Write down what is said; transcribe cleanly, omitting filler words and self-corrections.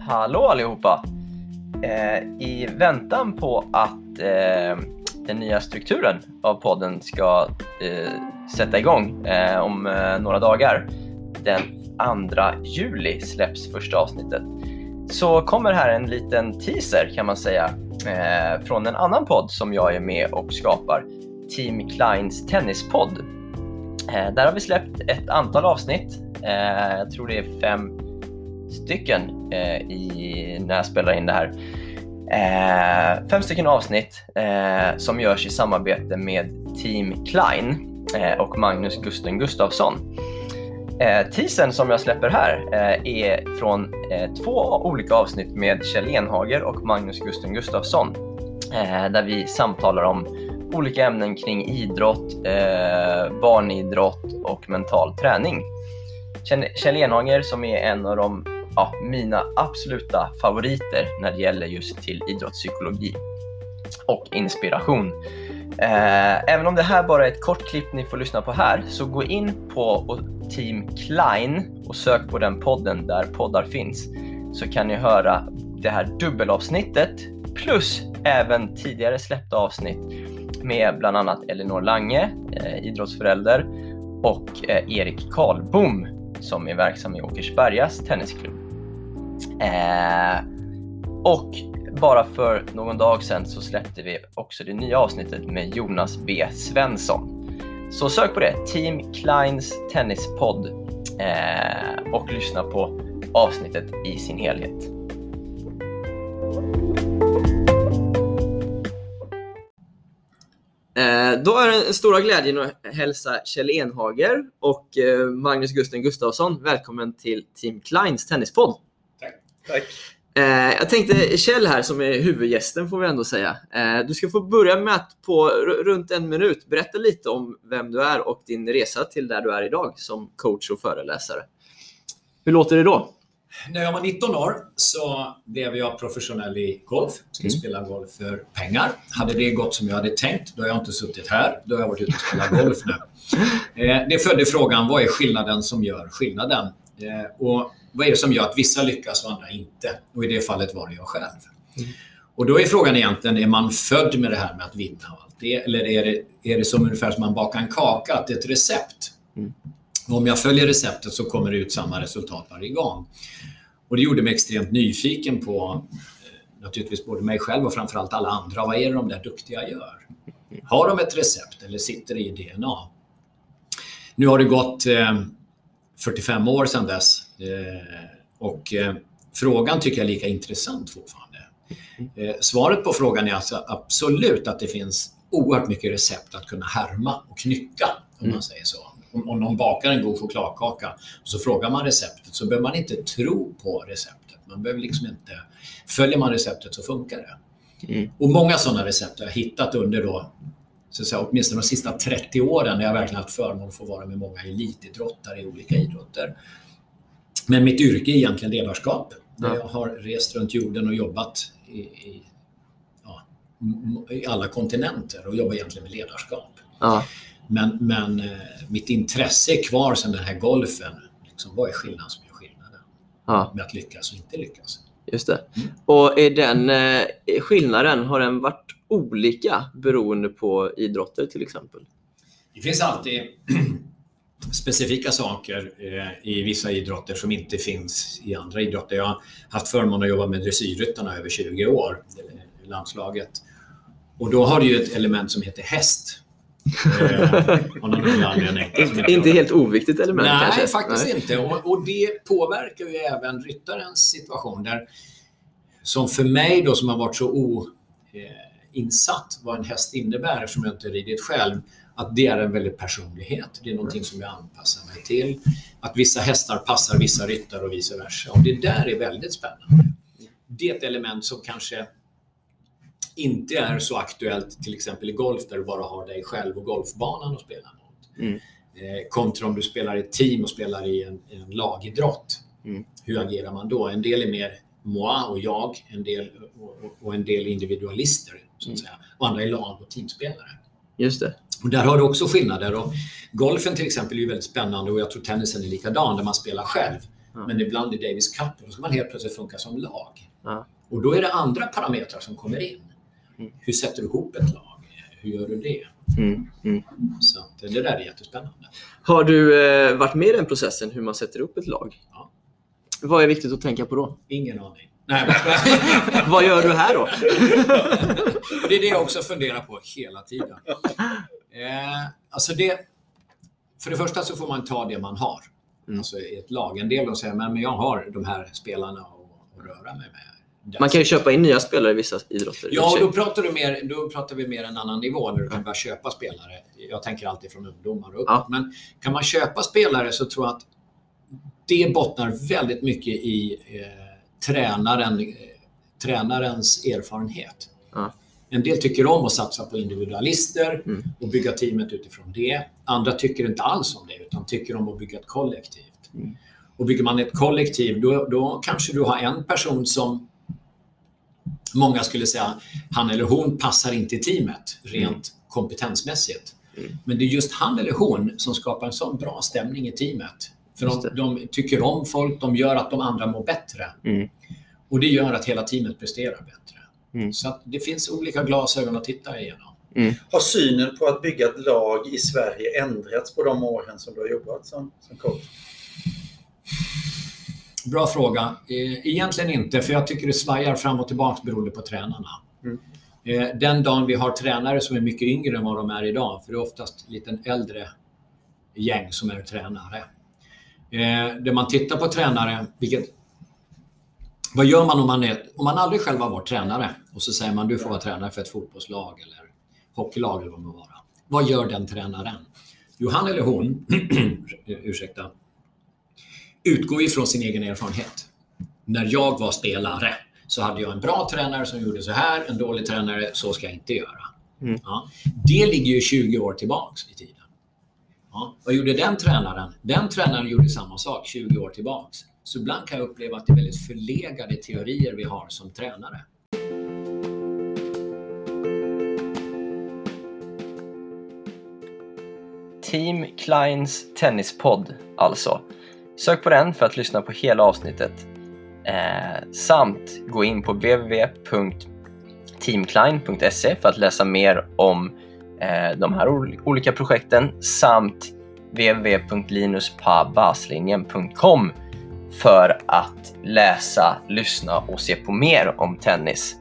Hallå allihopa! I väntan på att den nya strukturen av podden ska sätta igång om några dagar, den 2 juli släpps första avsnittet, så kommer här en liten teaser kan man säga från en annan podd som jag är med och skapar, Team Kleins tennispodd. Där har vi släppt ett antal avsnitt, jag tror det är 5 stycken när jag spelar in det här. 5 stycken avsnitt som görs i samarbete med Team Klein och Magnus Gusten Gustafsson. Teasern som jag släpper här är från 2 olika avsnitt med Kjell Enhager och Magnus Gusten Gustafsson, där vi samtalar om olika ämnen kring idrott, barnidrott och mental träning. Kjell Enhager som är en av mina absoluta favoriter när det gäller just till idrottspsykologi och inspiration. Även om det här bara är ett kort klipp ni får lyssna på här, så gå in på Team Klein och sök på den podden där poddar finns, så kan ni höra det här dubbelavsnittet plus även tidigare släppta avsnitt med bland annat Elinor Lange, idrottsförälder, och Erik Karlbom som är verksam i Åkersbergas tennisklubb. Och bara för någon dag sedan så släppte vi också det nya avsnittet med Jonas B. Svensson. Så sök på det, Team Kleins tennispodd, och lyssna på avsnittet i sin helhet. Då är det en stora glädjen att hälsa Kjell Enhager och Magnus Gusten Gustafsson. Välkommen till Team Kleins tennispodd. Tack. Jag tänkte Kjell här som är huvudgästen får vi ändå säga. Du ska få börja med att på runt 1 minut berätta lite om vem du är och din resa till där du är idag som coach och föreläsare. Hur låter det då? När jag var 19 år så blev jag professionell i golf. Skulle spela golf för pengar. Hade det gått som jag hade tänkt, då har jag inte suttit här. Då har jag varit ute och spelat golf nu. Det födde frågan, vad är skillnaden som gör skillnaden? Och vad är det som gör att vissa lyckas och andra inte? Och i det fallet var det jag själv. Och då är frågan egentligen, är man född med det här med att vinna och allt det? Eller är det som ungefär som man bakar en kaka, att det är ett recept? Och om jag följer receptet så kommer det ut samma resultat varje gång. Och det gjorde mig extremt nyfiken på naturligtvis både mig själv och framförallt alla andra. Vad är det de där duktiga gör? Har de ett recept eller sitter det i DNA? Nu har det gått 45 år sedan dess och frågan tycker jag är lika intressant fortfarande. Svaret på frågan är alltså absolut att det finns oerhört mycket recept att kunna härma och knycka, om man säger så. Om någon bakar en god chokladkaka och så frågar man receptet, så behöver man inte tro på receptet. Man behöver liksom inte, följer man receptet så funkar det. Och många sådana recept har jag hittat under då, så att säga, åtminstone de sista 30 åren när jag verkligen haft förmån att få vara med många elitidrottare i olika idrotter. Men mitt yrke är egentligen ledarskap. Jag har rest runt jorden och jobbat i alla kontinenter och jobbar egentligen med ledarskap. Men mitt intresse är kvar sedan den här golfen. Liksom, vad är skillnaden som gör skillnaden? Med att lyckas och inte lyckas. Just det. Och är den skillnaden, har den varit olika beroende på idrotter till exempel? Det finns alltid specifika saker i vissa idrotter som inte finns i andra idrotter. Jag har haft förmånen att jobba med dressyrryttarna över 20 år, landslaget. Och då har det ju ett element som heter häst. Inte helt oviktigt element. Nej, kanske. Faktiskt inte. Och det påverkar ju även ryttarens situation där, som för mig då som har varit så insatt vad en häst innebär eftersom jag inte ridit själv, att det är en väldigt personlighet. Det är någonting som jag anpassar mig till. Att vissa hästar passar vissa ryttare och vice versa. Och det där är väldigt spännande. Det är ett element som kanske inte är så aktuellt till exempel i golf där du bara har dig själv och golfbanan att spela mot. Kontra om du spelar i ett team och spelar i en lagidrott. Hur agerar man då? En del är mer moi och jag, en del individualister så att säga. Och andra är lag- och teamspelare. Just det. Och där har du också skillnader. Och golfen till exempel är ju väldigt spännande och jag tror tennisen är likadan där man spelar själv. Men ibland i Davis Cup, då ska man helt plötsligt funka som lag. Ja. Och då är det andra parametrar som kommer in. Hur sätter du ihop ett lag? Hur gör du det? Så att det där är jättespännande. Har du varit med i den processen, hur man sätter upp ett lag? Ja. Vad är viktigt att tänka på då? Ingen aning. Nej, Vad gör du här då? Och det är det jag också funderar på hela tiden. Alltså för det första så får man ta det man har. Alltså i ett lag. En del säger men jag har de här spelarna att röra mig med. Man kan ju köpa in nya spelare i vissa idrotter. Ja, då pratar vi mer en annan nivå när du kan börja köpa spelare. Jag tänker alltid från ungdomar och upp. Ja. Men kan man köpa spelare så tror jag att det bottnar väldigt mycket i tränarens erfarenhet. Ja. En del tycker om att satsa på individualister och bygga teamet utifrån det. Andra tycker inte alls om det utan tycker om att bygga ett kollektivt. Och bygger man ett kollektiv då kanske du har en person som många skulle säga han eller hon passar inte i teamet rent kompetensmässigt. Men det är just han eller hon som skapar en sån bra stämning i teamet. För de tycker om folk, de gör att de andra mår bättre. Och det gör att hela teamet presterar bättre. Så att det finns olika glasögon att titta igenom. Har synen på att bygga ett lag i Sverige ändrats på de åren som du har jobbat som coach? Bra fråga. Egentligen inte, för jag tycker det svajar fram och tillbaka beroende på tränarna. Den dagen vi har tränare som är mycket yngre än vad de är idag, för det är oftast lite en äldre gäng som är tränare. Där man tittar på tränare, vad gör man om man aldrig själv har varit tränare och så säger man du får vara tränare för ett fotbollslag eller hockeylag eller vad det må vara. Vad gör den tränaren? Jo, han eller hon utgår ifrån sin egen erfarenhet. När jag var spelare så hade jag en bra tränare som gjorde så här, en dålig tränare, så ska jag inte göra. Ja, det ligger ju 20 år tillbaks i tiden. Ja, vad gjorde den tränaren? Den tränaren gjorde samma sak 20 år tillbaks. Så ibland kan jag uppleva att det är väldigt förlegade teorier vi har som tränare. Team Kleins tennispodd alltså. Sök på den för att lyssna på hela avsnittet. Samt gå in på www.teamklein.se för att läsa mer om de här olika projekten. Samt www.linuspabaslinjen.com för att läsa, lyssna och se på mer om tennis.